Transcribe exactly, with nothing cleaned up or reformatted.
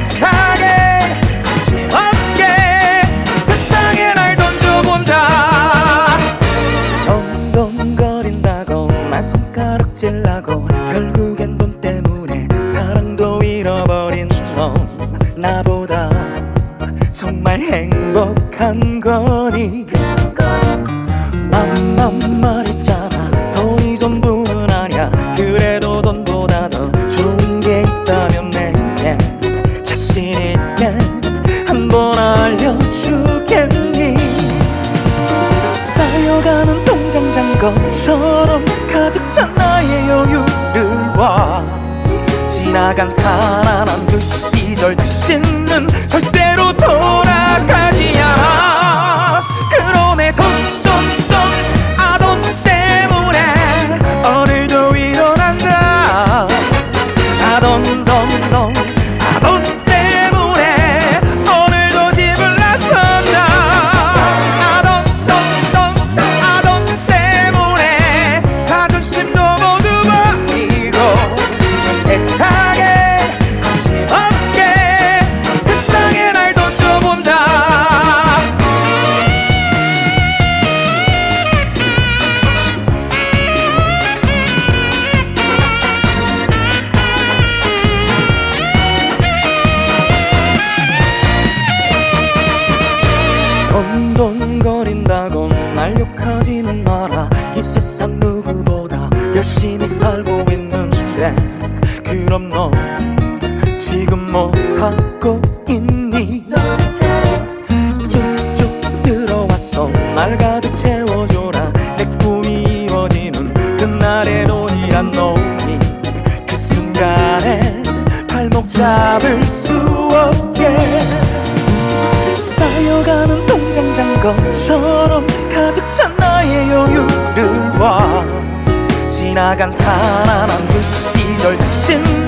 세차게 거침없게 세상에 날 던져본다. 덩덩거린다고 날 손가락질나고 결국엔 돈 때문에 사랑도 잃어버린 너, 나보다 정말 행복한 거니? 맘만 말했잖아, 돈이 전부는 아니야. 그래도 돈보다 더 좋은 게 있다면 내게 자신 있게 한번 알려주겠니? 쌓여가는 통장 잔고처럼 가득 찬 나의 여유를 봐. 지나간 가난한 그 시절 다시는 절대로 돌아가지 않아. 그놈의 돈 돈 돈 아 돈 때문에 오늘도 일어난다. 아 돈 돈 돈 아 돈 때문에 오늘도 집을 나선다. 아 돈 돈 돈 아 돈 때문에 자존심도 모두 버리고 세차게 거침없게 세상에 날 던져본다. 돈돈거린다고 날 욕하지는 마라. 이 세상 누구보다 열심히 살고 있는데 그럼 너 지금 뭐 하고 있니? 쭉쭉 들어왔어 날 가득 채워줘라. 내 꿈이 이루어지는 그날의 돈이란 놈이 그 순간에 발목 잡을 수 없게 쌓여가는 통장 잔고처럼 가득 찬 나의 여유를 봐. 지나간 가난한 그 시절 다신